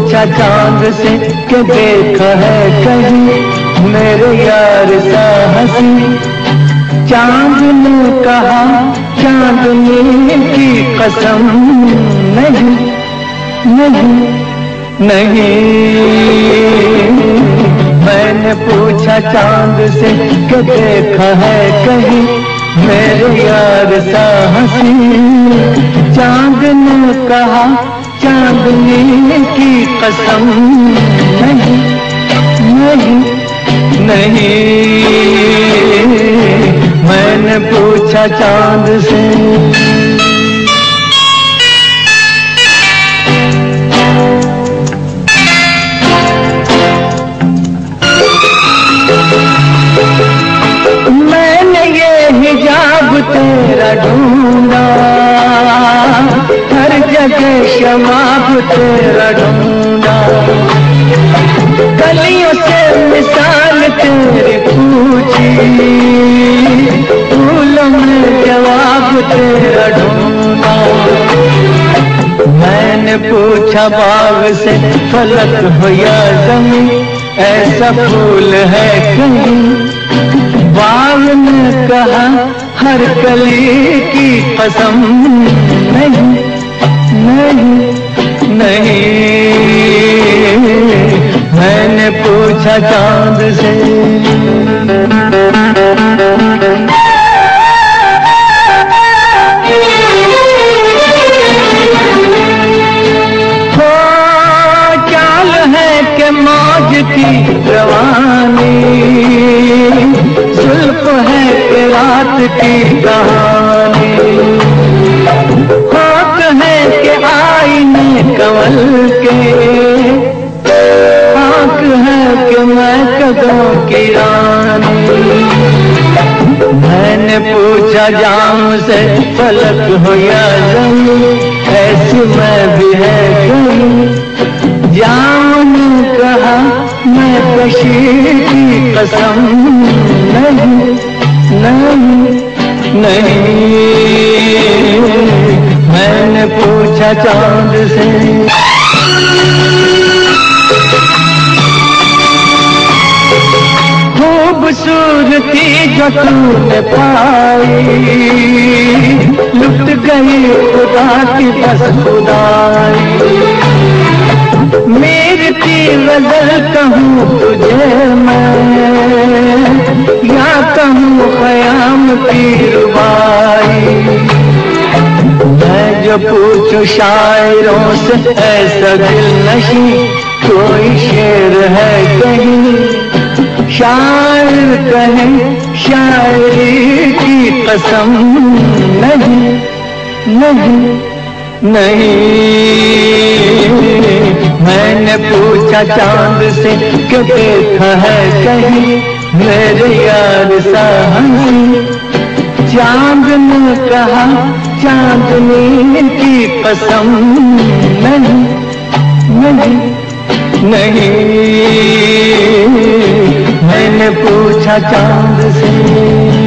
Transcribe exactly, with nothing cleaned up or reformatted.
पूछा चांद से कि देखा है कहीं मेरे यार सा हंसी। चांद ने कहा चांदनी की कसम नहीं नहीं नहीं। मैंने पूछा चांद से कि देखा है कहीं मेरे यार सा हंसी। चांद ने कहा चांदनी की कसम नहीं नहीं नहीं। मैंने पूछा चांद से मैंने ये हिजाब तेरा ढूंढा, हर जगह शमाब तेरा ढूंढा। गलियों से मिसाल तेरी पूछी, फूलों में जवाब तेरा ढूंढा। मैंने पूछा बाग से फलक हो या ज़मीं, ऐसा फूल है कहीं। बाग ने कहा हर कली की कसम नहीं नहीं नहीं। मैंने पूछा चांद से हो चाल है कि मौज की रवानी, जुल्फ है कि रात की कहानी। होठ है कि आईने कमल के, आँख है कि मैं कदों की रानी। मैंने पूछा जाम से फलक हो या ज़मीं, ऐसी मैं भी है कहीं। जाम ने कहा मैं कशी की कसम नहीं नहीं नहीं। मैंने पूछा चांद से खूबसूरती जो तूने पाई, लुट गई खुदा की बस खुदाई। मेरी की गजल कहूँ तुझे मैं, या कहूँ ख़याम की रुबाई। मैं जो पूछूं शायरों से ऐसा दिल नशी, कोई शेर है कहीं। शायर कहे शायरी की कसम नहीं नहीं नहीं। मैंने पूछा चांद से कि देखा है कहीं मेरे यार सा हंसी। चांद ने कहा चांदनी की कसम नहीं नहीं नहीं। मैंने पूछा चांद से